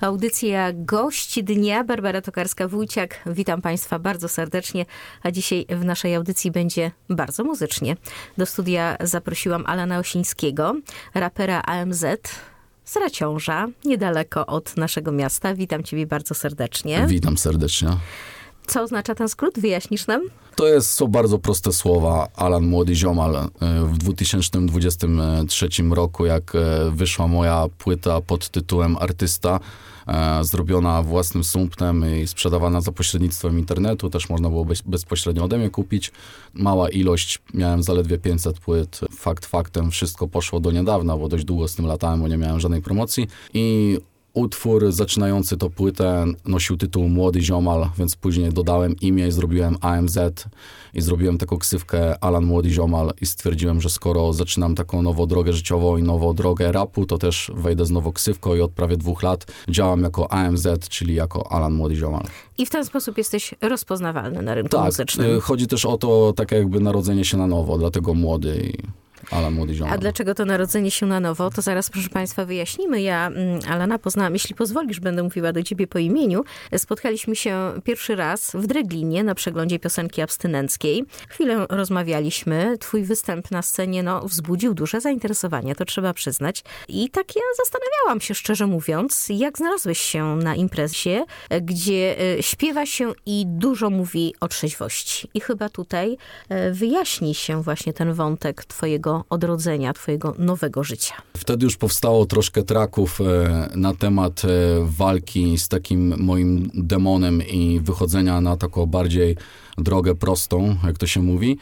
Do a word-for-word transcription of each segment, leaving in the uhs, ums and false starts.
Audycja Gość Dnia. Barbara Tokarska-Wójciak. Witam Państwa bardzo serdecznie, a dzisiaj w naszej audycji będzie bardzo muzycznie. Do studia zaprosiłam Alana Osińskiego, rapera A M Z z Raciąża, niedaleko od naszego miasta. Witam Ciebie bardzo serdecznie. Witam serdecznie. Co oznacza ten skrót? Wyjaśnisz nam? To jest, są bardzo proste słowa. Alan Młody Ziomal. W dwa tysiące dwudziestym trzecim roku, jak wyszła moja płyta pod tytułem Artysta, zrobiona własnym sumptem i sprzedawana za pośrednictwem internetu, też można było bez, bezpośrednio ode mnie kupić. Mała ilość, miałem zaledwie pięćset płyt. Fakt faktem, wszystko poszło do niedawna, bo dość długo z tym latałem, bo nie miałem żadnej promocji. I utwór zaczynający tę płytę nosił tytuł Młody Ziomal, więc później dodałem imię i zrobiłem A M Z i zrobiłem taką ksywkę Alan Młody Ziomal i stwierdziłem, że skoro zaczynam taką nową drogę życiową i nową drogę rapu, to też wejdę z nową ksywką i od prawie dwóch lat działam jako A M Z, czyli jako Alan Młody Ziomal. I w ten sposób jesteś rozpoznawalny na rynku tak, muzycznym. Chodzi też o to, tak jakby narodzenie się na nowo, dlatego młody i Alan Młody Ziomal. A dlaczego to narodzenie się na nowo? To zaraz, proszę Państwa, wyjaśnimy. Ja Alana poznałam, jeśli pozwolisz, będę mówiła do Ciebie po imieniu. Spotkaliśmy się pierwszy raz w Dreglinie na przeglądzie piosenki abstynenckiej. Chwilę rozmawialiśmy. Twój występ na scenie no, wzbudził duże zainteresowanie, to trzeba przyznać. I tak ja zastanawiałam się, szczerze mówiąc, jak znalazłeś się na imprezie, gdzie śpiewa się i dużo mówi o trzeźwości. I chyba tutaj wyjaśni się właśnie ten wątek Twojego odrodzenia, twojego nowego życia. Wtedy już powstało troszkę traków na temat walki z takim moim demonem i wychodzenia na taką bardziej drogę prostą, jak to się mówi.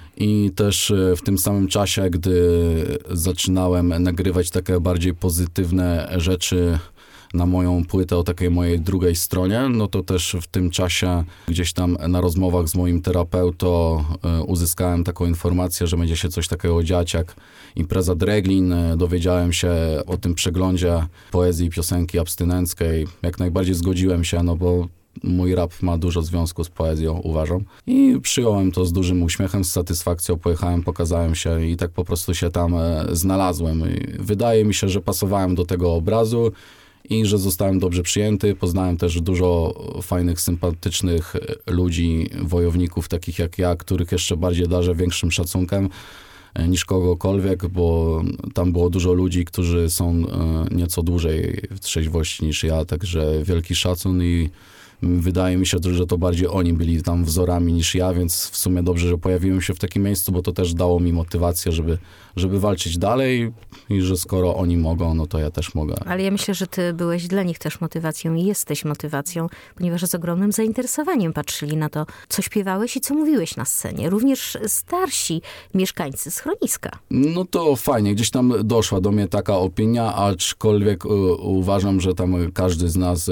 I też w tym samym czasie, gdy zaczynałem nagrywać takie bardziej pozytywne rzeczy na moją płytę o takiej mojej drugiej stronie, no to też w tym czasie gdzieś tam na rozmowach z moim terapeutą uzyskałem taką informację, że będzie się coś takiego dziać jak impreza Dreglin. Dowiedziałem się o tym przeglądzie poezji i piosenki abstynenckiej. Jak najbardziej zgodziłem się, no bo mój rap ma dużo związku z poezją, uważam. I przyjąłem to z dużym uśmiechem, z satysfakcją, pojechałem, pokazałem się i tak po prostu się tam znalazłem. I wydaje mi się, że pasowałem do tego obrazu i że zostałem dobrze przyjęty. Poznałem też dużo fajnych, sympatycznych ludzi, wojowników takich jak ja, których jeszcze bardziej darzę większym szacunkiem niż kogokolwiek, bo tam było dużo ludzi, którzy są nieco dłużej w trzeźwości niż ja, także wielki szacun i wydaje mi się, że to bardziej oni byli tam wzorami niż ja, więc w sumie dobrze, że pojawiłem się w takim miejscu, bo to też dało mi motywację, żeby, żeby walczyć dalej i że skoro oni mogą, no to ja też mogę. Ale ja myślę, że ty byłeś dla nich też motywacją i jesteś motywacją, ponieważ z ogromnym zainteresowaniem patrzyli na to, co śpiewałeś i co mówiłeś na scenie. Również starsi mieszkańcy schroniska. No to fajnie, gdzieś tam doszła do mnie taka opinia, aczkolwiek u, uważam, że tam każdy z nas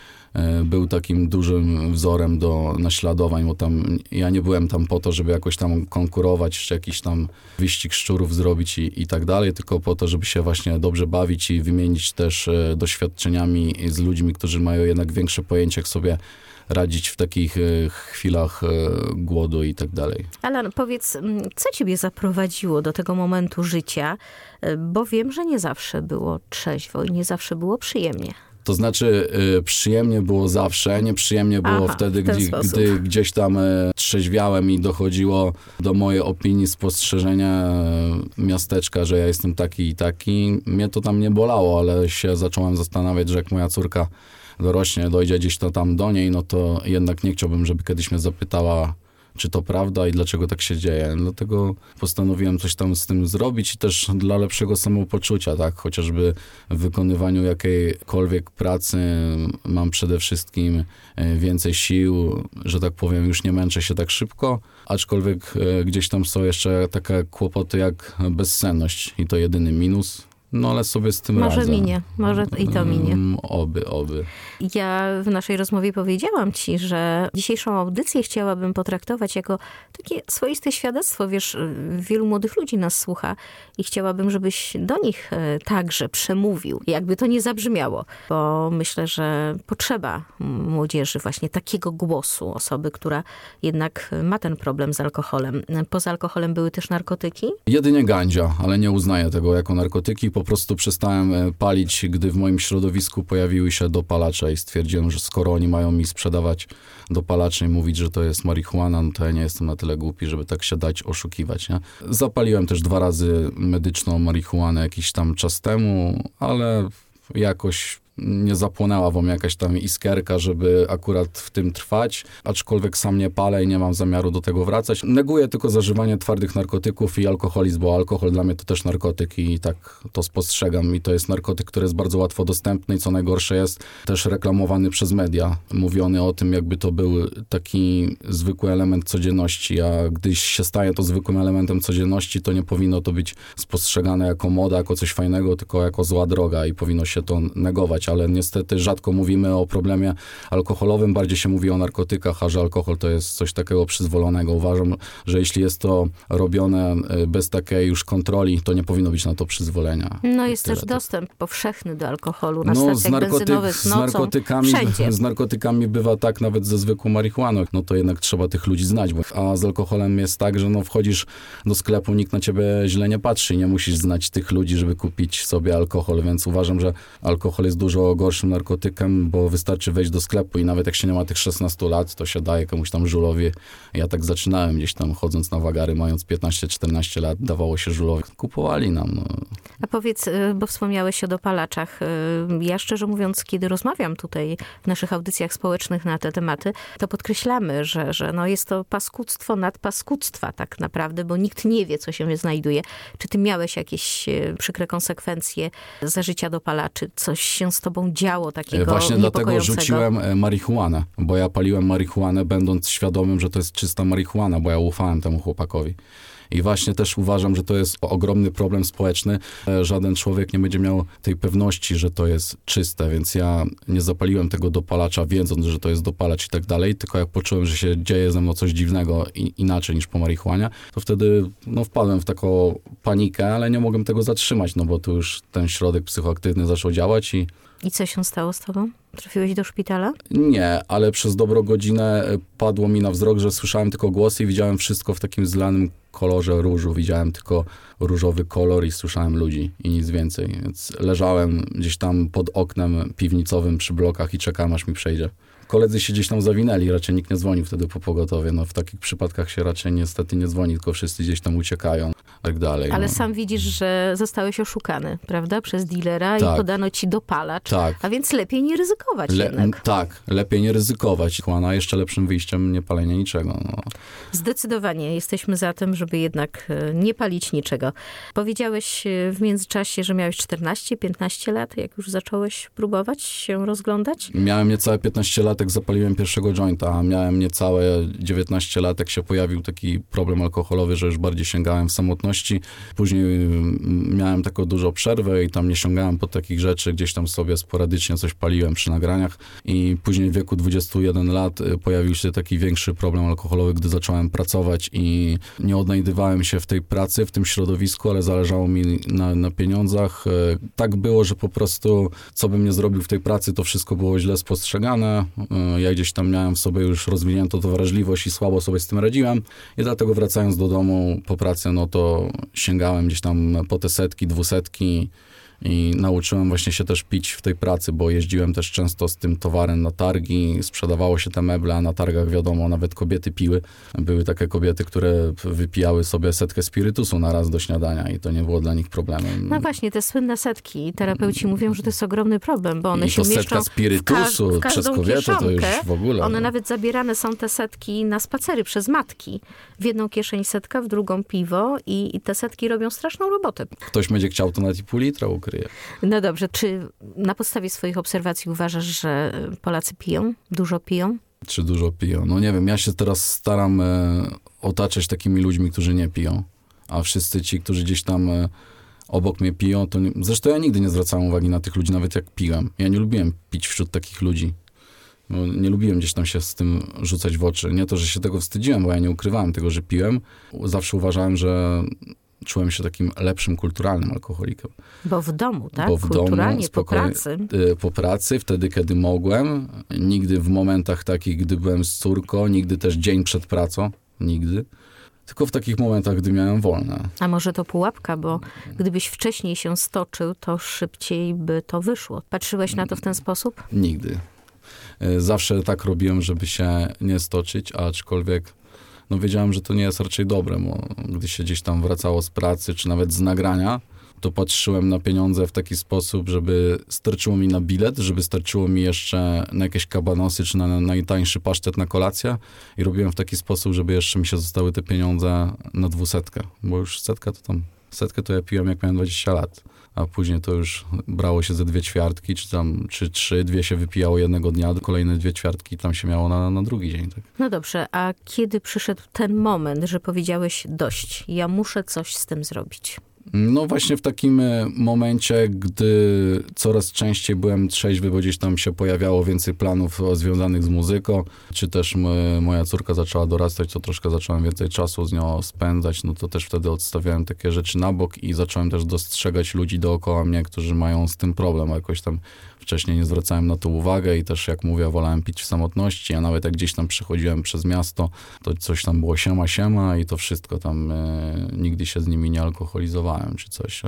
był takim dużym wzorem do naśladowań, bo tam ja nie byłem tam po to, żeby jakoś tam konkurować, czy jakiś tam wyścig szczurów zrobić i, i tak dalej, tylko po to, żeby się właśnie dobrze bawić i wymienić też doświadczeniami z ludźmi, którzy mają jednak większe pojęcie, jak sobie radzić w takich chwilach głodu i tak dalej. Alan, powiedz, co ciebie zaprowadziło do tego momentu życia, bo wiem, że nie zawsze było trzeźwo i nie zawsze było przyjemnie. To znaczy y, przyjemnie było zawsze, nieprzyjemnie było Aha, wtedy, gdzie, gdy gdzieś tam y, trzeźwiałem i dochodziło do mojej opinii, spostrzeżenia y, miasteczka, że ja jestem taki i taki. Mnie to tam nie bolało, ale się zacząłem zastanawiać, że jak moja córka dorośnie, dojdzie gdzieś to tam do niej, no to jednak nie chciałbym, żeby kiedyś mnie zapytała, czy to prawda i dlaczego tak się dzieje. Dlatego postanowiłem coś tam z tym zrobić i też dla lepszego samopoczucia, tak? Chociażby w wykonywaniu jakiejkolwiek pracy mam przede wszystkim więcej sił, że tak powiem, już nie męczę się tak szybko, aczkolwiek gdzieś tam są jeszcze takie kłopoty jak bezsenność i to jedyny minus. No ale sobie z tym może radzę. Może minie, może i to minie. Um, oby, oby. Ja w naszej rozmowie powiedziałam ci, że dzisiejszą audycję chciałabym potraktować jako takie swoiste świadectwo. Wiesz, wielu młodych ludzi nas słucha i chciałabym, żebyś do nich także przemówił. Jakby to nie zabrzmiało, bo myślę, że potrzeba młodzieży właśnie takiego głosu, osoby, która jednak ma ten problem z alkoholem. Poza alkoholem były też narkotyki? Jedynie gandzia, ale nie uznaję tego jako narkotyki. po prostu przestałem palić, gdy w moim środowisku pojawiły się dopalacze i stwierdziłem, że skoro oni mają mi sprzedawać dopalacze i mówić, że to jest marihuana, no to ja nie jestem na tyle głupi, żeby tak się dać oszukiwać, nie? Zapaliłem też dwa razy medyczną marihuanę jakiś tam czas temu, ale jakoś nie zapłonęła wam jakaś tam iskierka, żeby akurat w tym trwać, aczkolwiek sam nie palę i nie mam zamiaru do tego wracać. Neguję tylko zażywanie twardych narkotyków i alkoholizm, bo alkohol dla mnie to też narkotyk i tak to spostrzegam. I to jest narkotyk, który jest bardzo łatwo dostępny i co najgorsze jest też reklamowany przez media. Mówiony o tym, jakby to był taki zwykły element codzienności, a gdy się staje to zwykłym elementem codzienności, to nie powinno to być postrzegane jako moda, jako coś fajnego, tylko jako zła droga i powinno się to negować. Ale niestety rzadko mówimy o problemie alkoholowym, bardziej się mówi o narkotykach, a że alkohol to jest coś takiego przyzwolonego. Uważam, że jeśli jest to robione bez takiej już kontroli, to nie powinno być na to przyzwolenia. No jest też dostęp powszechny do alkoholu na no, stacjach z narkotyk, benzynowych z nocą, z narkotykami, wszędzie. Z narkotykami bywa tak nawet ze zwykłą marihuaną. No to jednak trzeba tych ludzi znać. Bo, a z alkoholem jest tak, że no wchodzisz do sklepu, nikt na ciebie źle nie patrzy i nie musisz znać tych ludzi, żeby kupić sobie alkohol, więc uważam, że alkohol jest dużo gorszym narkotykiem, bo wystarczy wejść do sklepu i nawet jak się nie ma tych szesnastu lat, to się daje komuś tam żulowi. Ja tak zaczynałem gdzieś tam chodząc na wagary, mając piętnaście czternaście lat, dawało się żulowi. Kupowali nam. No. A powiedz, bo wspomniałeś o dopalaczach. Ja szczerze mówiąc, kiedy rozmawiam tutaj w naszych audycjach społecznych na te tematy, to podkreślamy, że, że no jest to paskudztwo nad paskudztwa tak naprawdę, bo nikt nie wie, co się znajduje. Czy ty miałeś jakieś przykre konsekwencje zażycia dopalaczy? Coś się z tobą działo takiego Właśnie dlatego rzuciłem marihuanę, bo ja paliłem marihuanę, będąc świadomym, że to jest czysta marihuana, bo ja ufałem temu chłopakowi. I właśnie też uważam, że to jest ogromny problem społeczny. Żaden człowiek nie będzie miał tej pewności, że to jest czyste, więc ja nie zapaliłem tego dopalacza, wiedząc, że to jest dopalacz i tak dalej, tylko jak poczułem, że się dzieje ze mną coś dziwnego i inaczej niż po marihuanie, to wtedy no, wpadłem w taką panikę, ale nie mogłem tego zatrzymać, no bo tu już ten środek psychoaktywny zaczął działać i I co się stało z tobą? Trafiłeś do szpitala? Nie, ale przez dobrą godzinę padło mi na wzrok, że słyszałem tylko głosy i widziałem wszystko w takim zlanym kolorze różu. Widziałem tylko różowy kolor i słyszałem ludzi i nic więcej. Więc leżałem gdzieś tam pod oknem piwnicowym przy blokach i czekałem, aż mi przejdzie. Koledzy się gdzieś tam zawinęli, raczej nikt nie dzwonił wtedy po pogotowie. No w takich przypadkach się raczej niestety nie dzwoni, tylko wszyscy gdzieś tam uciekają, tak dalej. Ale no. sam widzisz, że zostałeś oszukany, prawda? Przez dealera tak. i podano ci dopalacz. Tak. A więc lepiej nie ryzykować Le- jednak. Tak, lepiej nie ryzykować. A jeszcze lepszym wyjściem nie palenia niczego. No. Zdecydowanie jesteśmy za tym, żeby jednak nie palić niczego. Powiedziałeś w międzyczasie, że miałeś czternaście piętnaście lat, jak już zacząłeś próbować się rozglądać? Miałem niecałe piętnaście lat, jak zapaliłem pierwszego jointa, a miałem niecałe dziewiętnaście lat, jak się pojawił taki problem alkoholowy, że już bardziej sięgałem w samotności. Później miałem taką dużą przerwę i tam nie sięgałem po takich rzeczy, gdzieś tam sobie sporadycznie coś paliłem przy nagraniach i później w wieku dwudziestu jeden lat pojawił się taki większy problem alkoholowy, gdy zacząłem pracować i nie odnajdywałem się w tej pracy, w tym środowisku, ale zależało mi na, na pieniądzach. Tak było, że po prostu co bym nie zrobił w tej pracy, to wszystko było źle spostrzegane. Ja gdzieś tam miałem w sobie już rozwiniętą tą wrażliwość i słabo sobie z tym radziłem i dlatego wracając do domu po pracy, no to sięgałem gdzieś tam po te setki, dwusetki i nauczyłem właśnie się też pić w tej pracy, bo jeździłem też często z tym towarem na targi, sprzedawało się te meble, a na targach wiadomo, nawet kobiety piły. Były takie kobiety, które wypijały sobie setkę spirytusu na raz do śniadania i to nie było dla nich problemem. No właśnie, te słynne setki, terapeuci mówią, że to jest ogromny problem, bo one I się to mieszczą setka spirytusu w, ka- w przez kobietę to już w ogóle. One nawet zabierane są te setki na spacery przez matki. W jedną kieszeń setka, w drugą piwo i, i te setki robią straszną robotę. Ktoś będzie chciał, to nawet i pół litra ukryje. No dobrze, czy na podstawie swoich obserwacji uważasz, że Polacy piją? Dużo piją? Czy dużo piją? No nie wiem, ja się teraz staram e, otaczać takimi ludźmi, którzy nie piją. A wszyscy ci, którzy gdzieś tam e, obok mnie piją, to nie... Zresztą ja nigdy nie zwracałem uwagi na tych ludzi, nawet jak piłem. Ja nie lubiłem pić wśród takich ludzi. No, nie lubiłem gdzieś tam się z tym rzucać w oczy. Nie to, że się tego wstydziłem, bo ja nie ukrywałem tego, że piłem. Zawsze uważałem, że czułem się takim lepszym kulturalnym alkoholikiem. Bo w domu, tak? Bo w Kulturalnie, domu, po pracy. Po pracy, wtedy, kiedy mogłem. Nigdy w momentach takich, gdy byłem z córką, nigdy też dzień przed pracą. Nigdy. tylko w takich momentach, gdy miałem wolne. A może to pułapka, bo gdybyś wcześniej się stoczył, to szybciej by to wyszło. Patrzyłeś na to w ten sposób? Nigdy. Zawsze tak robiłem, żeby się nie stoczyć, aczkolwiek no wiedziałem, że to nie jest raczej dobre, bo gdy się gdzieś tam wracało z pracy, czy nawet z nagrania, to patrzyłem na pieniądze w taki sposób, żeby starczyło mi na bilet, żeby starczyło mi jeszcze na jakieś kabanosy, czy na najtańszy pasztet na kolację i robiłem w taki sposób, żeby jeszcze mi się zostały te pieniądze na dwusetkę, bo już setka to tam, setkę to ja piłem jak miałem dwadzieścia lat, a później to już brało się ze dwie ćwiartki, czy tam, czy trzy, dwie się wypijało jednego dnia, kolejne dwie ćwiartki tam się miało na, na drugi dzień. Tak. No dobrze, a kiedy przyszedł ten moment, że powiedziałeś dość, ja muszę coś z tym zrobić? No właśnie w takim momencie, gdy coraz częściej byłem trzeźwy, bo gdzieś tam się pojawiało więcej planów związanych z muzyką, czy też my, moja córka zaczęła dorastać, to troszkę zacząłem więcej czasu z nią spędzać, no to też wtedy odstawiałem takie rzeczy na bok i zacząłem też dostrzegać ludzi dookoła mnie, którzy mają z tym problem. Jakoś tam wcześniej nie zwracałem na to uwagę i też, jak mówię, wolałem pić w samotności, a nawet jak gdzieś tam przechodziłem przez miasto, to coś tam było siema, siema i to wszystko tam, e, nigdy się z nimi nie alkoholizowałem czy coś.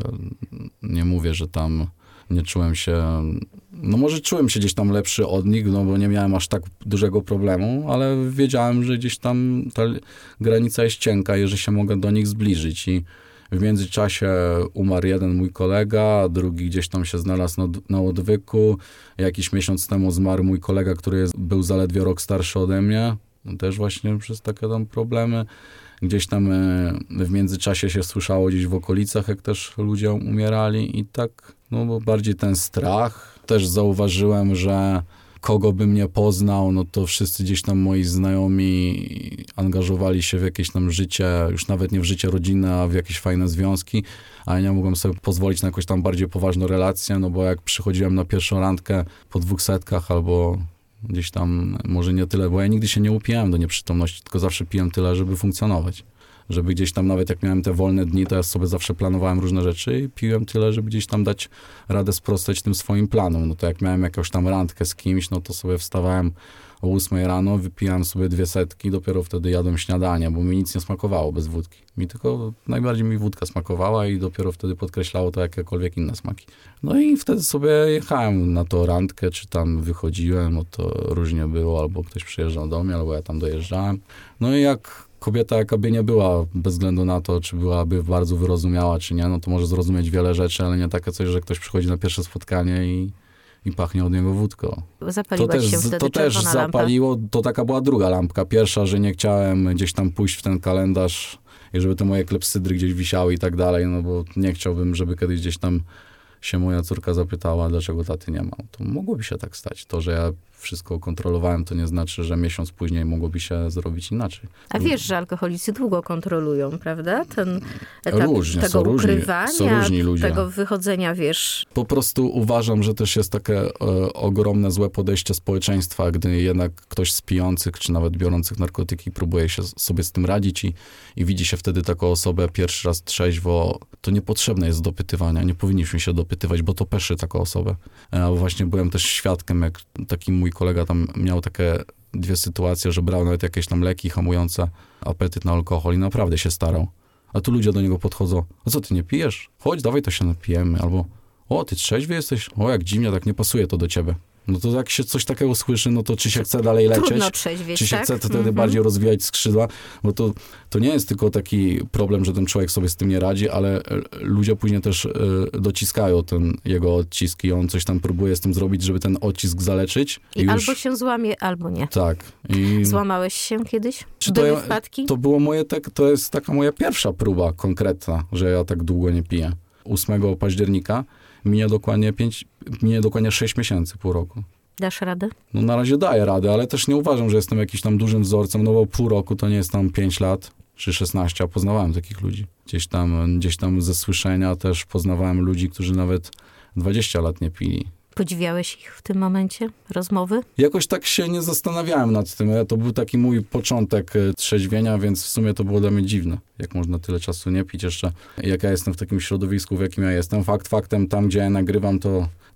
Nie mówię, że tam nie czułem się, no może czułem się gdzieś tam lepszy od nich, no bo nie miałem aż tak dużego problemu, ale wiedziałem, że gdzieś tam ta granica jest cienka i że się mogę do nich zbliżyć i w międzyczasie umarł jeden mój kolega, drugi gdzieś tam się znalazł na, na odwyku. Jakiś miesiąc temu zmarł mój kolega, który jest, był zaledwie rok starszy ode mnie. Też właśnie przez takie tam problemy. Gdzieś tam w międzyczasie się słyszało gdzieś w okolicach, jak też ludzie umierali i tak, no bo bardziej ten strach. Też zauważyłem, że kogo bym nie poznał, no to wszyscy gdzieś tam moi znajomi angażowali się w jakieś tam życie, już nawet nie w życie rodzinne, a w jakieś fajne związki, a ja nie mogłem sobie pozwolić na jakąś tam bardziej poważną relację, no bo jak przychodziłem na pierwszą randkę po dwóch setkach albo gdzieś tam, może nie tyle, bo ja nigdy się nie upijałem do nieprzytomności, tylko zawsze piłem tyle, żeby funkcjonować. Żeby gdzieś tam, nawet jak miałem te wolne dni, to ja sobie zawsze planowałem różne rzeczy i piłem tyle, żeby gdzieś tam dać radę sprostać tym swoim planom. No to jak miałem jakąś tam randkę z kimś, no to sobie wstawałem o ósmej rano, wypijałem sobie dwie setki, dopiero wtedy jadłem śniadanie, bo mi nic nie smakowało bez wódki. Mi tylko, najbardziej mi wódka smakowała i dopiero wtedy podkreślało to jakiekolwiek inne smaki. No i wtedy sobie jechałem na to randkę, czy tam wychodziłem, no to różnie było, albo ktoś przyjeżdżał do mnie, albo ja tam dojeżdżałem. No i jak kobieta jakaby nie była, bez względu na to, czy byłaby bardzo wyrozumiała, czy nie, no to może zrozumieć wiele rzeczy, ale nie takie coś, że ktoś przychodzi na pierwsze spotkanie i, i pachnie od niego wódką. Zapaliłaś to też, się wtedy To też zapaliło, lampa. To taka była druga lampka. Pierwsza, że nie chciałem gdzieś tam pójść w ten kalendarz i żeby te moje klepsydry gdzieś wisiały i tak dalej, no bo nie chciałbym, żeby kiedyś gdzieś tam się moja córka zapytała, dlaczego taty nie ma. To mogłoby się tak stać. To, że ja wszystko kontrolowałem, to nie znaczy, że miesiąc później mogłoby się zrobić inaczej. A wiesz, że alkoholicy długo kontrolują, prawda? Ten etap Różnie, tego są różni, ukrywania, są różni ludzie. tego wychodzenia, wiesz. Po prostu uważam, że też jest takie e, ogromne złe podejście społeczeństwa, gdy jednak ktoś z pijących, czy nawet biorących narkotyki próbuje się sobie z tym radzić i, i widzi się wtedy taką osobę pierwszy raz trzeźwo, to niepotrzebne jest dopytywania. Nie powinniśmy się dopytywać, bo to peszy taką osobę. E, właśnie byłem też świadkiem, jak taki mój kolega tam miał takie dwie sytuacje, że brał nawet jakieś tam leki hamujące apetyt na alkohol i naprawdę się starał. A tu ludzie do niego podchodzą, a co, ty nie pijesz? Chodź, dawaj, to się napijemy. Albo, o, ty trzeźwy jesteś? O, jak dziwnie, tak nie pasuje to do ciebie. No to jak się coś takiego słyszy, no to czy się chce dalej lecieć, Trudno trzeźwieć, czy się tak? chce wtedy Mhm. bardziej rozwijać skrzydła, bo to, to nie jest tylko taki problem, że ten człowiek sobie z tym nie radzi, ale ludzie później też y, dociskają ten jego odcisk i on coś tam próbuje z tym zrobić, żeby ten odcisk zaleczyć. I, I już, albo się złamie, albo nie. tak. I Złamałeś się kiedyś? Czy to Były ja- wpadki? to było moje, tak, to jest taka moja pierwsza próba konkretna, że ja tak długo nie piję. ósmego października minie dokładnie pięć, minie dokładnie sześć miesięcy, pół roku. Dasz radę? No na razie daję radę, ale też nie uważam, że jestem jakimś tam dużym wzorcem, no bo pół roku to nie jest tam pięć lat czy szesnaście, a poznawałem takich ludzi. Gdzieś tam, gdzieś tam ze słyszenia też poznawałem ludzi, którzy nawet dwadzieścia lat nie pili. Podziwiałeś ich w tym momencie? Rozmowy? Jakoś tak się nie zastanawiałem nad tym. To był taki mój początek e, trzeźwienia, więc w sumie to było dla mnie dziwne. Jak można tyle czasu nie pić jeszcze, jak ja jestem w takim środowisku, w jakim ja jestem. Fakt faktem, tam gdzie ja nagrywam, to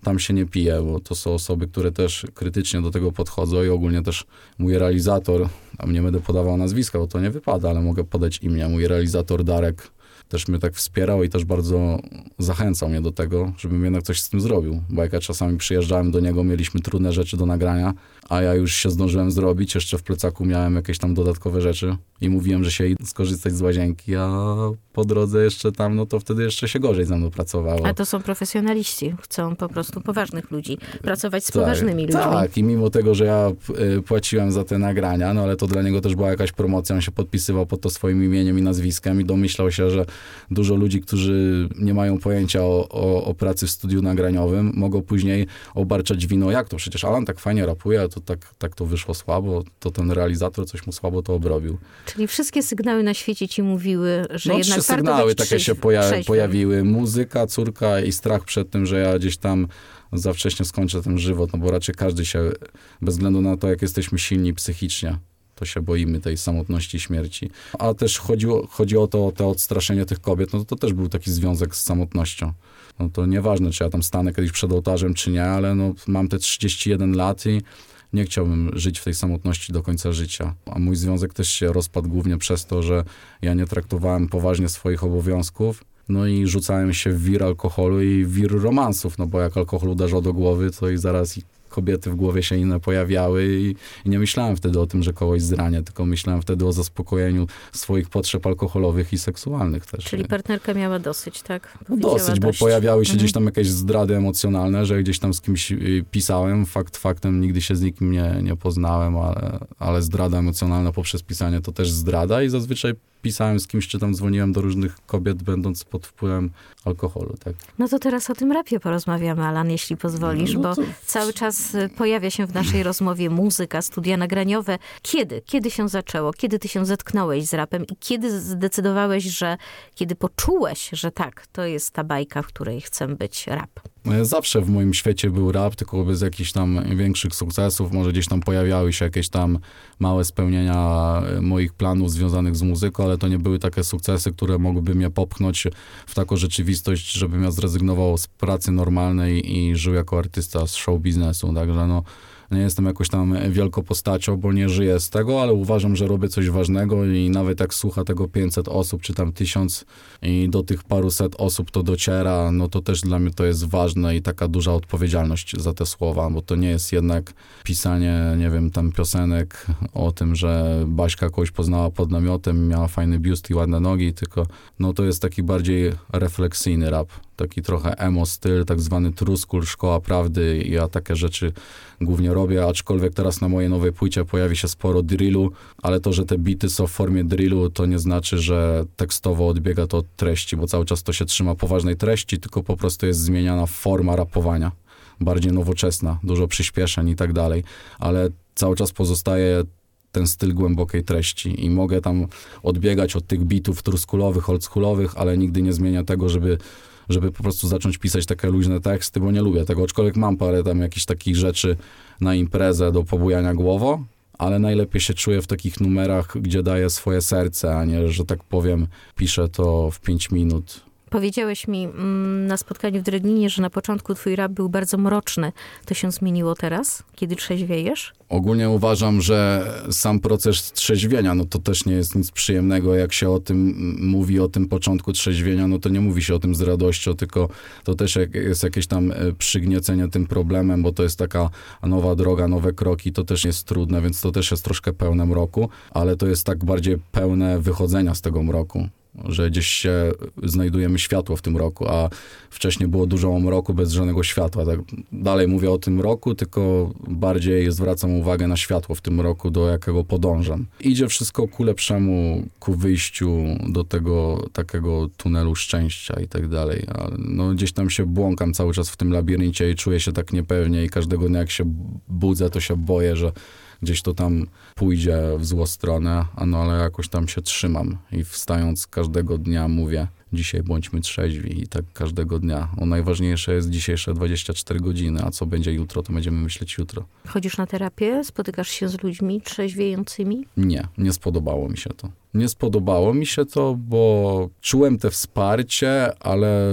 tam się nie pije, bo to są osoby, które też krytycznie do tego podchodzą i ogólnie też mój realizator, a nie będę podawał nazwiska, bo to nie wypada, ale mogę podać imię, mój realizator Darek też mnie tak wspierał i też bardzo zachęcał mnie do tego, żebym jednak coś z tym zrobił. Bo jak ja czasami przyjeżdżałem do niego, mieliśmy trudne rzeczy do nagrania, a ja już się zdążyłem zrobić, jeszcze w plecaku miałem jakieś tam dodatkowe rzeczy i mówiłem, że się idę skorzystać z łazienki, a po drodze jeszcze tam, no to wtedy jeszcze się gorzej ze mną pracowało. A to są profesjonaliści, chcą po prostu poważnych ludzi, pracować z tak, poważnymi ludźmi. Tak, i mimo tego, że ja y, płaciłem za te nagrania, no ale to dla niego też była jakaś promocja, on się podpisywał pod to swoim imieniem i nazwiskiem i domyślał się, że dużo ludzi, którzy nie mają pojęcia o, o, o pracy w studiu nagraniowym, mogą później obarczać winą, jak to przecież Alan tak fajnie rapuje, a to tak, tak to wyszło słabo, to ten realizator coś mu słabo to obrobił. Czyli wszystkie sygnały na świecie ci mówiły, że no, jednak trzy sygnały takie się poja- pojawiły. Muzyka, córka i strach przed tym, że ja gdzieś tam za wcześnie skończę ten żywot, no bo raczej każdy się, bez względu na to, jak jesteśmy silni psychicznie, to się boimy tej samotności, śmierci. A też chodzi o, chodzi o to, o to odstraszenie tych kobiet, no to, to też był taki związek z samotnością. No to nieważne, czy ja tam stanę kiedyś przed ołtarzem, czy nie, ale no mam te trzydzieści jeden lat i nie chciałbym żyć w tej samotności do końca życia. A mój związek też się rozpadł głównie przez to, że ja nie traktowałem poważnie swoich obowiązków, no i rzucałem się w wir alkoholu i w wir romansów, no bo jak alkohol uderzał do głowy, to i zaraz kobiety w głowie się inne pojawiały i, i nie myślałem wtedy o tym, że kogoś zranię, tylko myślałem wtedy o zaspokojeniu swoich potrzeb alkoholowych i seksualnych też. Czyli partnerka miała dosyć, tak? No dosyć, bo dość. pojawiały się mhm. gdzieś tam jakieś zdrady emocjonalne, że gdzieś tam z kimś pisałem. Fakt faktem, nigdy się z nikim nie, nie poznałem, ale, ale zdrada emocjonalna poprzez pisanie to też zdrada i zazwyczaj pisałem z kimś, czy tam dzwoniłem do różnych kobiet, będąc pod wpływem alkoholu, tak. No to teraz o tym rapie porozmawiamy, Alan, jeśli pozwolisz, no, no bo to... cały czas pojawia się w naszej rozmowie muzyka, studia nagraniowe. Kiedy? Kiedy się zaczęło? Kiedy ty się zetknąłeś z rapem i kiedy zdecydowałeś, że, kiedy poczułeś, że tak, to jest ta bajka, w której chcę być, rap? Zawsze w moim świecie był rap, tylko bez jakichś tam większych sukcesów. Może gdzieś tam pojawiały się jakieś tam małe spełnienia moich planów związanych z muzyką, ale to nie były takie sukcesy, które mogłyby mnie popchnąć w taką rzeczywistość, żebym ja zrezygnował z pracy normalnej i żył jako artysta z show biznesu. Także no, nie jestem jakoś tam wielką postacią, bo nie żyję z tego, ale uważam, że robię coś ważnego i nawet jak słucha tego pięćset osób, czy tam tysiąc i do tych paruset osób to dociera, no to też dla mnie to jest ważne i taka duża odpowiedzialność za te słowa, bo to nie jest jednak pisanie, nie wiem, tam piosenek o tym, że Baśka kogoś poznała pod namiotem, miała fajny biust i ładne nogi, tylko no to jest taki bardziej refleksyjny rap. Taki trochę emo styl, tak zwany true school, szkoła prawdy i ja takie rzeczy głównie robię, aczkolwiek teraz na mojej nowej płycie pojawi się sporo drillu, ale to, że te bity są w formie drillu, to nie znaczy, że tekstowo odbiega to od treści, bo cały czas to się trzyma poważnej treści, tylko po prostu jest zmieniana forma rapowania, bardziej nowoczesna, dużo przyspieszeń i tak dalej, ale cały czas pozostaje ten styl głębokiej treści i mogę tam odbiegać od tych bitów truskulowych, oldschoolowych, ale nigdy nie zmienia tego, żeby żeby po prostu zacząć pisać takie luźne teksty, bo nie lubię tego, aczkolwiek mam parę tam jakichś takich rzeczy na imprezę do pobujania głową, ale najlepiej się czuję w takich numerach, gdzie daję swoje serce, a nie, że tak powiem, piszę to w pięć minut. Powiedziałeś mi mm, na spotkaniu w Dreglinie, że na początku twój rap był bardzo mroczny. To się zmieniło teraz, kiedy trzeźwiejesz? Ogólnie uważam, że sam proces trzeźwienia, no to też nie jest nic przyjemnego. Jak się o tym mówi, o tym początku trzeźwienia, no to nie mówi się o tym z radością, tylko to też jest jakieś tam przygniecenie tym problemem, bo to jest taka nowa droga, nowe kroki, to też jest trudne, więc to też jest troszkę pełne mroku, ale to jest tak bardziej pełne wychodzenia z tego mroku, że gdzieś się znajdujemy światło w tym roku, a wcześniej było dużo mroku bez żadnego światła. Tak dalej mówię o tym roku, tylko bardziej zwracam uwagę na światło w tym roku, do jakiego podążam. Idzie wszystko ku lepszemu, ku wyjściu do tego takiego tunelu szczęścia i tak dalej. Ale no, gdzieś tam się błąkam cały czas w tym labiryncie i czuję się tak niepewnie i każdego dnia jak się budzę, to się boję, że gdzieś to tam pójdzie w złą stronę, a no ale jakoś tam się trzymam i wstając każdego dnia mówię, dzisiaj bądźmy trzeźwi i tak każdego dnia. O najważniejsze jest dzisiejsze dwadzieścia cztery godziny, a co będzie jutro, to będziemy myśleć jutro. Chodzisz na terapię? Spotykasz się z ludźmi trzeźwiejącymi? Nie, nie spodobało mi się to. Nie spodobało mi się to, bo czułem te wsparcie, ale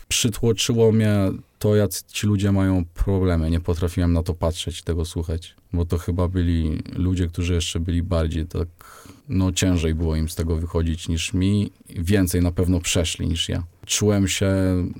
przytłoczyło mnie to, jak ci ludzie mają problemy. Nie potrafiłem na to patrzeć, tego słuchać, bo to chyba byli ludzie, którzy jeszcze byli bardziej tak, no ciężej było im z tego wychodzić niż mi. Więcej na pewno przeszli niż ja. Czułem się,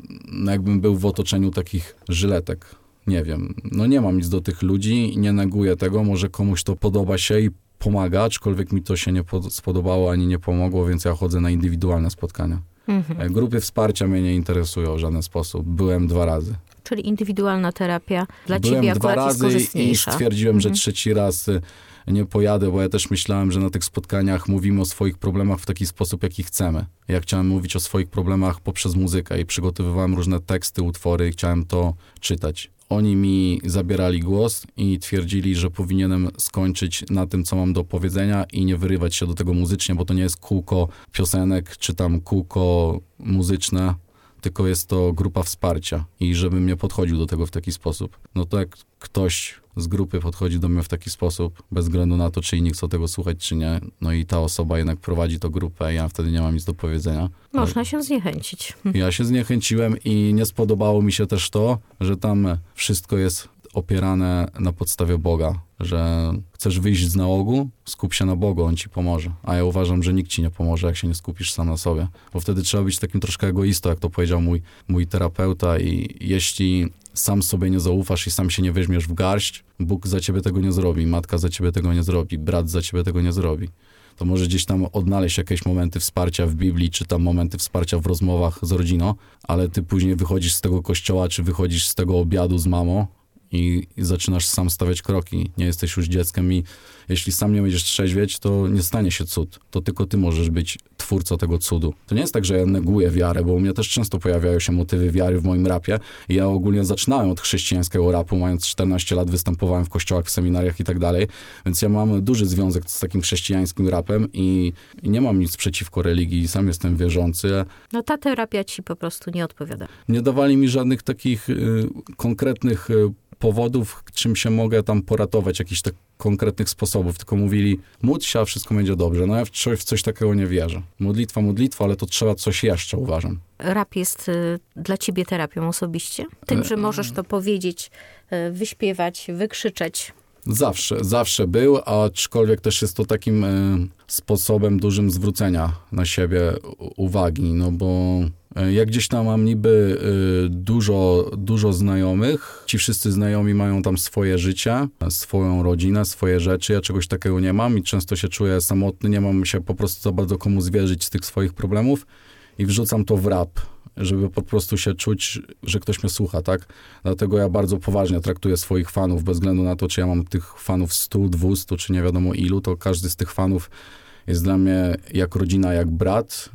no jakbym był w otoczeniu takich żyletek. Nie wiem, no nie mam nic do tych ludzi i nie neguję tego, może komuś to podoba się i pomaga, aczkolwiek mi to się nie spodobało ani nie pomogło, więc ja chodzę na indywidualne spotkania. Mhm. Grupy wsparcia mnie nie interesują w żaden sposób. Byłem dwa razy. Czyli indywidualna terapia dla Byłem ciebie dwa akurat razy jest korzystniejsza. I stwierdziłem, mhm. że trzeci raz nie pojadę, bo ja też myślałem, że na tych spotkaniach mówimy o swoich problemach w taki sposób, jaki chcemy. Ja chciałem mówić o swoich problemach poprzez muzykę i przygotowywałem różne teksty, utwory i chciałem to czytać. Oni mi zabierali głos i twierdzili, że powinienem skończyć na tym, co mam do powiedzenia i nie wyrywać się do tego muzycznie, bo to nie jest kółko piosenek, czy tam kółko muzyczne, tylko jest to grupa wsparcia i żebym nie podchodził do tego w taki sposób. No to jak ktoś z grupy podchodzi do mnie w taki sposób, bez względu na to, czy inni chcą tego słuchać, czy nie, no i ta osoba jednak prowadzi tą grupę, ja wtedy nie mam nic do powiedzenia. Można się zniechęcić. Ja się zniechęciłem i nie spodobało mi się też to, że tam wszystko jest opierane na podstawie Boga, że chcesz wyjść z nałogu, skup się na Bogu, On ci pomoże. A ja uważam, że nikt ci nie pomoże, jak się nie skupisz sam na sobie. Bo wtedy trzeba być takim troszkę egoistą, jak to powiedział mój, mój terapeuta i jeśli sam sobie nie zaufasz i sam się nie weźmiesz w garść, Bóg za ciebie tego nie zrobi, matka za ciebie tego nie zrobi, brat za ciebie tego nie zrobi. To może gdzieś tam odnaleźć jakieś momenty wsparcia w Biblii, czy tam momenty wsparcia w rozmowach z rodziną, ale ty później wychodzisz z tego kościoła, czy wychodzisz z tego obiadu z mamą, I, i zaczynasz sam stawiać kroki. Nie jesteś już dzieckiem i jeśli sam nie będziesz trzeźwieć, to nie stanie się cud. To tylko ty możesz być twórcą tego cudu. To nie jest tak, że ja neguję wiarę, bo u mnie też często pojawiają się motywy wiary w moim rapie i ja ogólnie zaczynałem od chrześcijańskiego rapu, mając czternaście lat występowałem w kościołach, w seminariach i tak dalej, więc ja mam duży związek z takim chrześcijańskim rapem i, i nie mam nic przeciwko religii, sam jestem wierzący. No ta terapia ci po prostu nie odpowiada. Nie dawali mi żadnych takich y, konkretnych y, powodów, czym się mogę tam poratować, jakichś tak konkretnych sposobów, tylko mówili, módl się, a wszystko będzie dobrze. No ja w coś, w coś takiego nie wierzę. Modlitwa, modlitwa, ale to trzeba coś jeszcze, uważam. Rap jest y, dla ciebie terapią osobiście? Tym, że możesz to powiedzieć, y, wyśpiewać, wykrzyczeć. Zawsze, zawsze był, aczkolwiek też jest to takim y, sposobem dużym zwrócenia na siebie uwagi, no bo jak gdzieś tam mam niby y, dużo, dużo znajomych, ci wszyscy znajomi mają tam swoje życie, swoją rodzinę, swoje rzeczy, ja czegoś takiego nie mam i często się czuję samotny, nie mam się po prostu za bardzo komu zwierzyć z tych swoich problemów i wrzucam to w rap, żeby po prostu się czuć, że ktoś mnie słucha, tak? Dlatego ja bardzo poważnie traktuję swoich fanów, bez względu na to, czy ja mam tych fanów sto, dwieście, czy nie wiadomo ilu, to każdy z tych fanów jest dla mnie jak rodzina, jak brat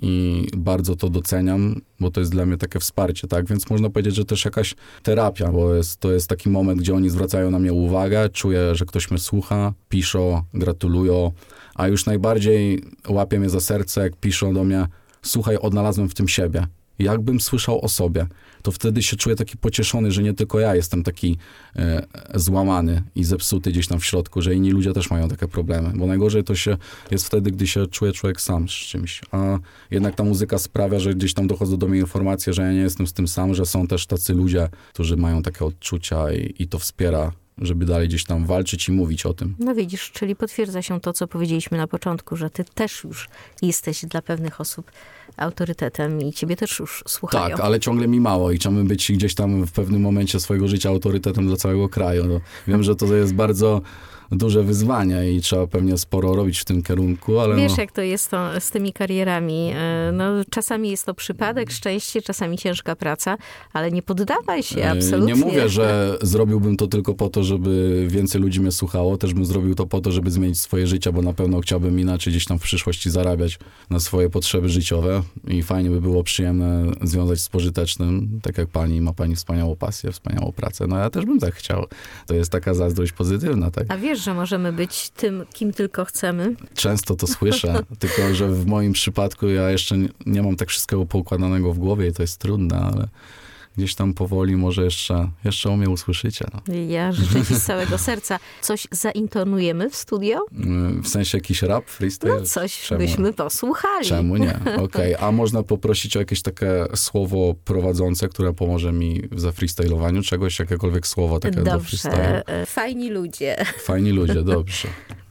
i bardzo to doceniam, bo to jest dla mnie takie wsparcie, tak? Więc można powiedzieć, że też jakaś terapia, bo jest, to jest taki moment, gdzie oni zwracają na mnie uwagę, czuję, że ktoś mnie słucha, piszą, gratulują, a już najbardziej łapie mnie za serce, jak piszą do mnie, słuchaj, odnalazłem w tym siebie. Jakbym słyszał o sobie, to wtedy się czuję taki pocieszony, że nie tylko ja jestem taki e, złamany i zepsuty gdzieś tam w środku, że inni ludzie też mają takie problemy, bo najgorzej to się jest wtedy, gdy się czuje człowiek sam z czymś, a jednak ta muzyka sprawia, że gdzieś tam dochodzą do mnie informacje, że ja nie jestem z tym sam, że są też tacy ludzie, którzy mają takie odczucia i, i to wspiera, żeby dalej gdzieś tam walczyć i mówić o tym. No widzisz, czyli potwierdza się to, co powiedzieliśmy na początku, że ty też już jesteś dla pewnych osób autorytetem i ciebie też już słuchają. Tak, ale ciągle mi mało i chciałbym być gdzieś tam w pewnym momencie swojego życia autorytetem dla całego kraju. No, wiem, że to jest bardzo duże wyzwanie i trzeba pewnie sporo robić w tym kierunku, ale Wiesz, no... jak to jest to, z tymi karierami. No, czasami jest to przypadek, szczęście, czasami ciężka praca, ale nie poddawaj się, absolutnie. Nie mówię, że zrobiłbym to tylko po to, żeby więcej ludzi mnie słuchało, też bym zrobił to po to, żeby zmienić swoje życie, bo na pewno chciałbym inaczej gdzieś tam w przyszłości zarabiać na swoje potrzeby życiowe i fajnie by było przyjemne związać z pożytecznym, tak jak pani, ma pani wspaniałą pasję, wspaniałą pracę. No ja też bym tak chciał. To jest taka zazdrość pozytywna, tak? A wiesz, że możemy być tym, kim tylko chcemy? Często to słyszę, tylko że w moim przypadku ja jeszcze nie, nie mam tak wszystkiego poukładanego w głowie i to jest trudne, ale gdzieś tam powoli może jeszcze, jeszcze o mnie usłyszycie. No. Ja życzę ci z całego serca. Coś zaintonujemy w studio? W sensie jakiś rap, freestyle? No coś Czemu? byśmy posłuchali. Czemu nie? Okej. Okay. A można poprosić o jakieś takie słowo prowadzące, które pomoże mi w zafreestylowaniu czegoś, jakiekolwiek słowo takie do freestylu? Dobrze. Fajni ludzie. Fajni ludzie, dobrze.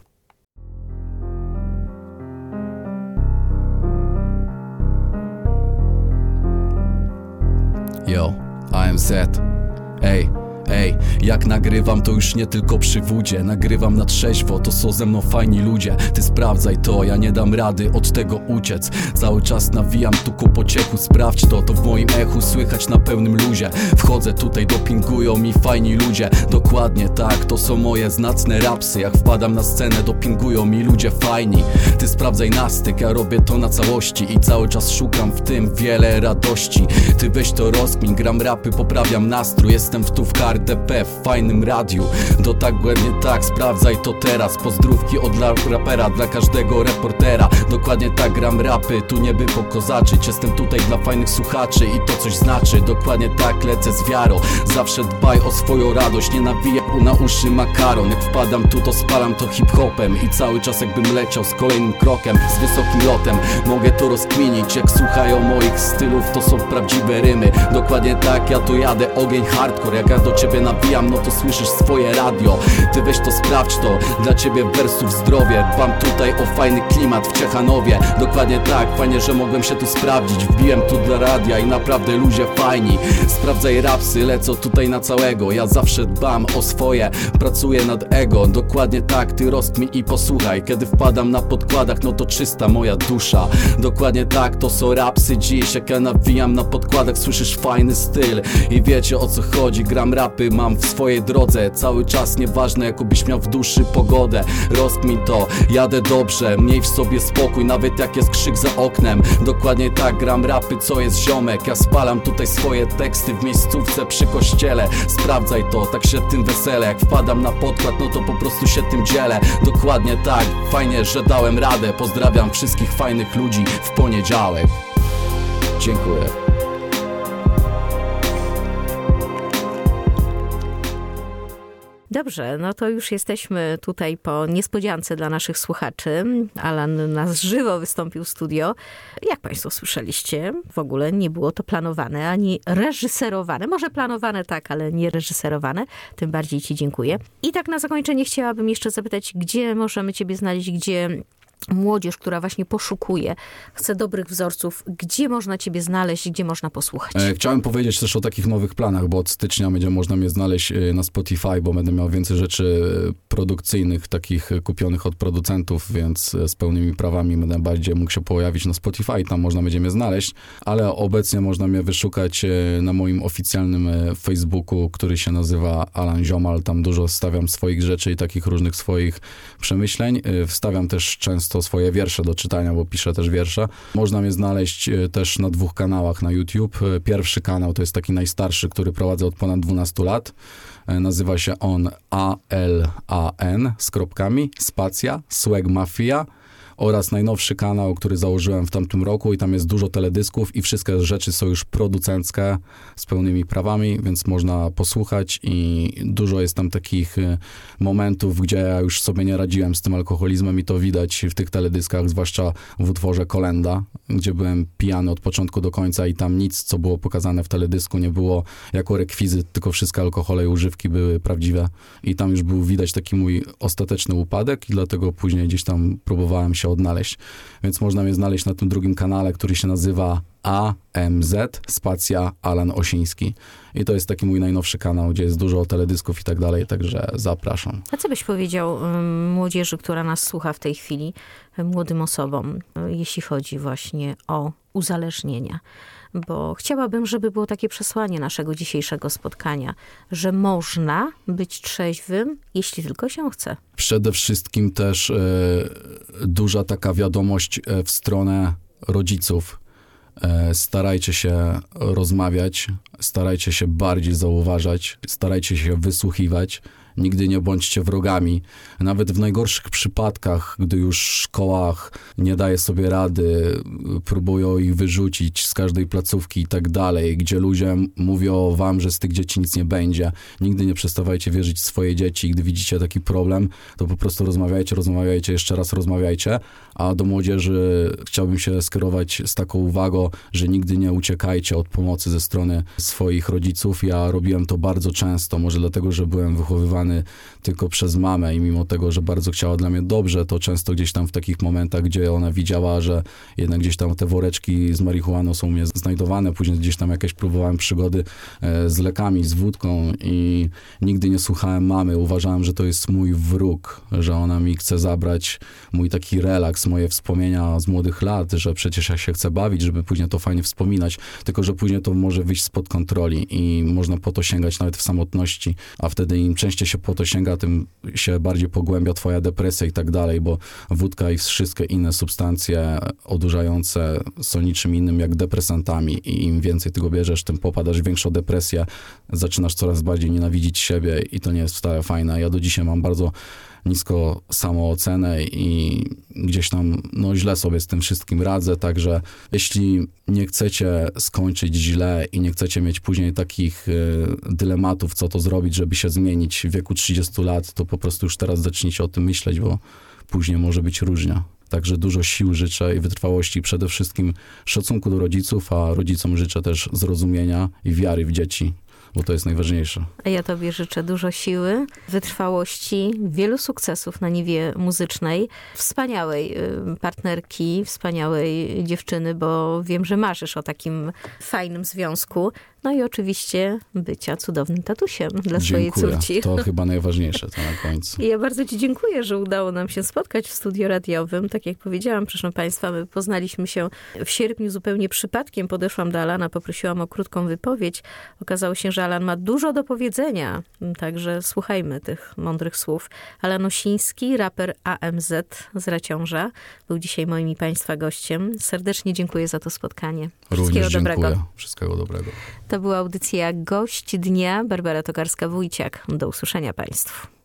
Yo, I am Z. Ej, ej, jak nagrywam to już nie tylko przy wódzie. Nagrywam na trzeźwo, to są ze mną fajni ludzie. Ty sprawdzaj to, ja nie dam rady od tego uciec. Cały czas nawijam tu ku pociechu, sprawdź to, to w moim echu słychać na pełnym luzie. Wchodzę tutaj, dopingują mi fajni ludzie. Dokładnie tak, to są moje znacne rapsy. Jak wpadam na scenę, dopingują mi ludzie fajni. Ty sprawdzaj na styk, ja robię to na całości i cały czas szukam w tym wiele radości. Ty weź to rozkmin, gram rapy, poprawiam nastrój. Jestem w tu w K R D P, w fajnym radiu. Do tak błędnie tak, sprawdzaj to teraz. Pozdrówki od rapera dla każdego reportera. Dokładnie tak, gram rapy, tu nie by pokozaczyć. Jestem tutaj dla fajnych słuchaczy i to coś znaczy. Dokładnie tak, lecę z wiarą. Zawsze dbaj o swoją radość, nie nawijaj na uszy makaron. Jak wpadam tu, to spalam to hip-hopem i cały czas jakbym leciał z kolejnym krokiem, z wysokim lotem. Mogę to rozkminić, jak słuchają moich stylów, to są prawdziwe rymy. Dokładnie tak, ja tu jadę, ogień hardcore. Jak ja do ciebie nawijam, no to słyszysz swoje radio. Ty weź to, sprawdź to, dla ciebie wersów zdrowie. Dbam tutaj o fajny klimat w Ciechanowie. Dokładnie tak, fajnie, że mogłem się tu sprawdzić. Wbiłem tu dla radia i naprawdę ludzie fajni. Sprawdzaj rapsy, lecą tutaj na całego. Ja zawsze dbam o swoje, pracuję nad ego. Dokładnie tak, ty rozkmin i posłuchaj. Kiedy wpadam na podkładach, no to czysta moja dusza. Dokładnie tak, to są rapsy dziś. Jak ja nawijam na podkładach, słyszysz fajny styl i wiecie o co chodzi. Gram rapy, mam w swojej drodze cały czas, nieważne jakobyś miał w duszy pogodę. Rozkmin to, jadę dobrze, miej w sobie spokój, nawet jak jest krzyk za oknem. Dokładnie tak, gram rapy, co jest ziomek. Ja spalam tutaj swoje teksty w miejscówce przy kościele. Sprawdzaj to, tak się tym weselę. Jak wpadam na podkład, no to po prostu się tym dzielę. Dokładnie tak, fajnie, że dałem radę. Pozdrawiam wszystkich fajnych ludzi w poniedziałek. Dziękuję. Dobrze, no to już jesteśmy tutaj po niespodziance dla naszych słuchaczy. Alan na żywo wystąpił w studio. Jak państwo słyszeliście, w ogóle nie było to planowane, ani reżyserowane. Może planowane tak, ale nie reżyserowane. Tym bardziej ci dziękuję. I tak na zakończenie chciałabym jeszcze zapytać, gdzie możemy ciebie znaleźć, gdzie młodzież, która właśnie poszukuje, chce dobrych wzorców, gdzie można ciebie znaleźć, gdzie można posłuchać? Chciałem powiedzieć też o takich nowych planach, bo od stycznia będzie można mnie znaleźć na Spotify, bo będę miał więcej rzeczy produkcyjnych, takich kupionych od producentów, więc z pełnymi prawami będę bardziej mógł się pojawić na Spotify, tam można będzie mnie znaleźć, ale obecnie można mnie wyszukać na moim oficjalnym Facebooku, który się nazywa Alan Ziomal. Tam dużo stawiam swoich rzeczy i takich różnych swoich przemyśleń. Wstawiam też często swoje wiersze do czytania, bo piszę też wiersze. Można mnie znaleźć też na dwóch kanałach na YouTube. Pierwszy kanał to jest taki najstarszy, który prowadzę od ponad dwunastu lat. Nazywa się on A L A N z kropkami, spacja, Swag Mafia. Oraz najnowszy kanał, który założyłem w tamtym roku i tam jest dużo teledysków i wszystkie rzeczy są już producenckie z pełnymi prawami, więc można posłuchać i dużo jest tam takich momentów, gdzie ja już sobie nie radziłem z tym alkoholizmem i to widać w tych teledyskach, zwłaszcza w utworze Kolenda, gdzie byłem pijany od początku do końca i tam nic, co było pokazane w teledysku, nie było jako rekwizyt, tylko wszystkie alkohole i używki były prawdziwe i tam już był widać taki mój ostateczny upadek i dlatego później gdzieś tam próbowałem się odnaleźć. Więc można mnie znaleźć na tym drugim kanale, który się nazywa A M Z, spacja Alan Osiński. I to jest taki mój najnowszy kanał, gdzie jest dużo teledysków i tak dalej, także zapraszam. A co byś powiedział młodzieży, która nas słucha w tej chwili, młodym osobom, jeśli chodzi właśnie o uzależnienia? Bo chciałabym, żeby było takie przesłanie naszego dzisiejszego spotkania, że można być trzeźwym, jeśli tylko się chce. Przede wszystkim też e, duża taka wiadomość w stronę rodziców. E, starajcie się rozmawiać, starajcie się bardziej zauważać, starajcie się wysłuchiwać. Nigdy nie bądźcie wrogami. Nawet w najgorszych przypadkach, gdy już w szkołach nie daje sobie rady, próbują ich wyrzucić z każdej placówki i tak dalej, gdzie ludzie mówią wam, że z tych dzieci nic nie będzie. Nigdy nie przestawajcie wierzyć w swoje dzieci. Gdy widzicie taki problem, to po prostu rozmawiajcie, rozmawiajcie, jeszcze raz rozmawiajcie. A do młodzieży chciałbym się skierować z taką uwagą, że nigdy nie uciekajcie od pomocy ze strony swoich rodziców. Ja robiłem to bardzo często, może dlatego, że byłem wychowywany tylko przez mamę i mimo tego, że bardzo chciała dla mnie dobrze, to często gdzieś tam w takich momentach, gdzie ona widziała, że jednak gdzieś tam te woreczki z marihuaną są u mnie znajdowane, później gdzieś tam jakieś próbowałem przygody z lekami, z wódką i nigdy nie słuchałem mamy. Uważałem, że to jest mój wróg, że ona mi chce zabrać mój taki relaks, moje wspomnienia z młodych lat, że przecież ja się chcę bawić, żeby później to fajnie wspominać, tylko że później to może wyjść spod kontroli i można po to sięgać nawet w samotności, a wtedy im częściej się po to sięga, tym się bardziej pogłębia twoja depresja i tak dalej, bo wódka i wszystkie inne substancje odurzające są niczym innym jak depresantami i im więcej tego bierzesz, tym popadasz w większą depresję, zaczynasz coraz bardziej nienawidzić siebie i to nie jest wcale fajne. Ja do dzisiaj mam bardzo nisko samoocenę i gdzieś tam no źle sobie z tym wszystkim radzę, także jeśli nie chcecie skończyć źle i nie chcecie mieć później takich y, dylematów, co to zrobić, żeby się zmienić w wieku trzydziestu lat, to po prostu już teraz zacznijcie o tym myśleć, bo później może być różnie. Także dużo sił życzę i wytrwałości, przede wszystkim szacunku do rodziców, a rodzicom życzę też zrozumienia i wiary w dzieci, bo to jest najważniejsze. A ja tobie życzę dużo siły, wytrwałości, wielu sukcesów na niwie muzycznej, wspaniałej partnerki, wspaniałej dziewczyny, bo wiem, że marzysz o takim fajnym związku. No i oczywiście bycia cudownym tatusiem dla swojej Dziękuję. córci. To chyba najważniejsze, to na końcu. I ja bardzo ci dziękuję, że udało nam się spotkać w studiu radiowym. Tak jak powiedziałam, proszę państwa, my poznaliśmy się w sierpniu zupełnie przypadkiem. Podeszłam do Alana, poprosiłam o krótką wypowiedź. Okazało się, że Alan ma dużo do powiedzenia, także słuchajmy tych mądrych słów. Alan Osiński, raper A M Z z Raciąża, był dzisiaj moim i państwa gościem. Serdecznie dziękuję za to spotkanie. Wszystkiego Również dobrego. dziękuję. Wszystkiego dobrego. To była audycja Gość Dnia. Barbara Tokarska-Wójciak. Do usłyszenia państwu.